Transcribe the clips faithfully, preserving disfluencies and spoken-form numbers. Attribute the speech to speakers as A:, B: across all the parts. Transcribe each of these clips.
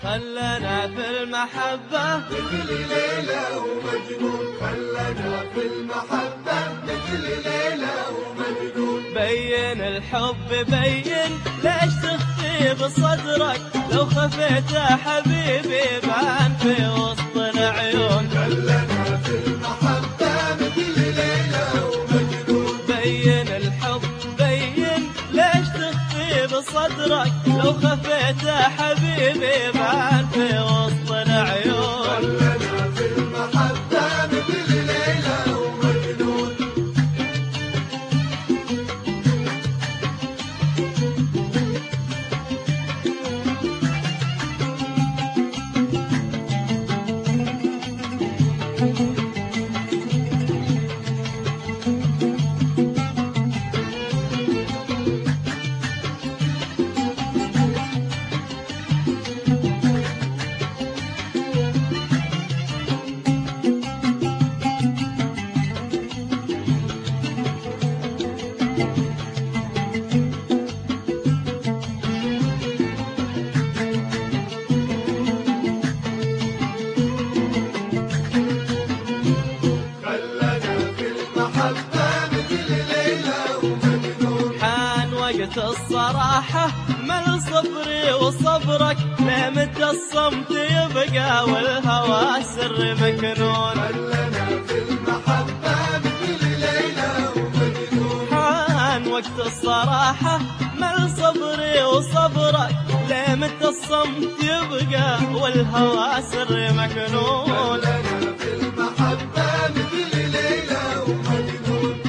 A: خلنا في المحبة
B: مثل ليلى ومجنون، خلنا في المحبة مثل ليلى ومجنون.
A: بين الحب بين ليش تخفي بصدرك، لو خفيت يا حبيبي بان في وسط العيون.
B: خلنا في المحبة مثل ليلى ومجنون.
A: بين الحب بين ليش تخفي بصدرك، لو خفيت يا حبيبي بان في وسط العيون.
B: خلنا في المحبة مثل ليلى ومجنون.
A: الصراحة مل صبري وصبرك، نعمة الصمت يبقى والهوى سر مكنون.
B: خلنا في المحبة مثل ليلى ومجنون.
A: حان وقت الصراحة مل صبري وصبرك، نعمة الصمت يبقى والهوى سر مكنون.
B: خلنا في المحبة مثل ليلى ومجنون.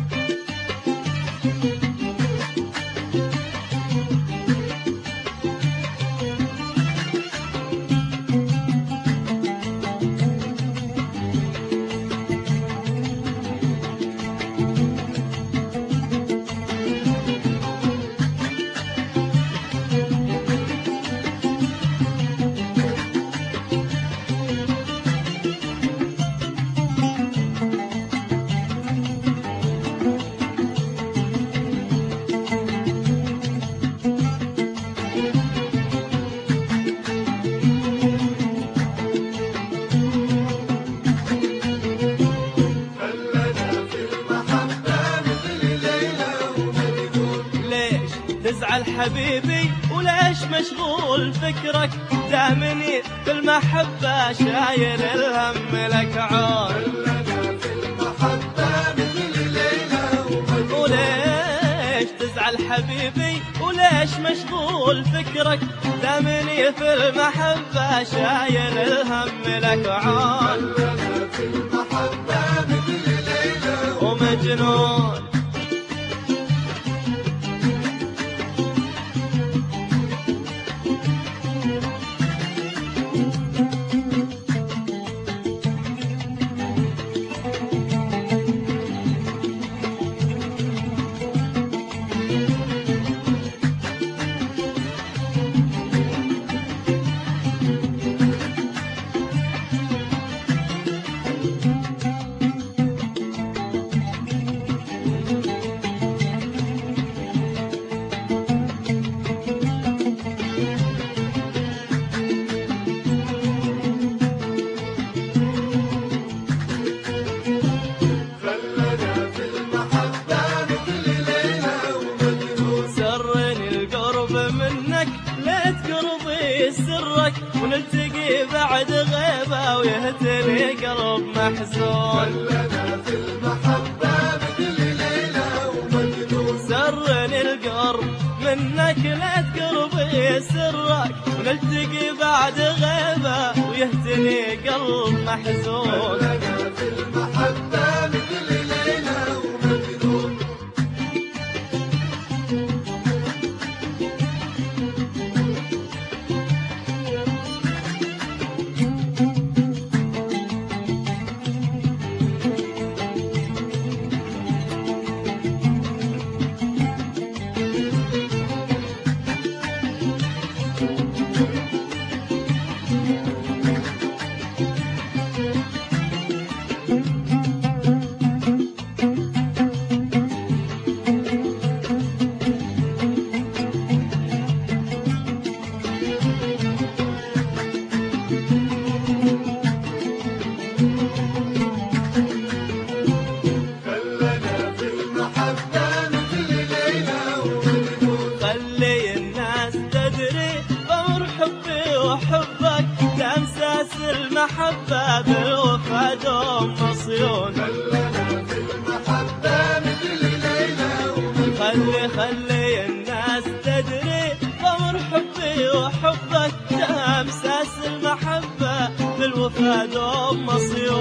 A: تزعل حبيبي وليش مشغول فكرك، دامني في المحبة شايل الهم لك عون.
B: خلنا في المحبة مثل ليلى ومجنون.
A: وليش تزعل حبيبي وليش مشغول فكرك، دامني في المحبة شايل الهم لك عون.
B: خلنا في المحبة مثل ليلى
A: ومجنون. سرك ونلتقي بعد غيبة ويهتني قلب محزون.
B: خلنا في المحبة مثل ليلى ومجنون.
A: سرني القرب منك لا تقربي سرك ونلتقي بعد غيبة ويهتني قلب محزون.
B: خلنا في المحبة مثل ليلى ومجنون.
A: المحبة بالوفا دوم مصيون.
B: خلنا في المحبة مثل ليلى ومجنون.
A: خلي خلي الناس تدري غمر حبي وحبك، امساس المحبة بالوفا دوم مصيون.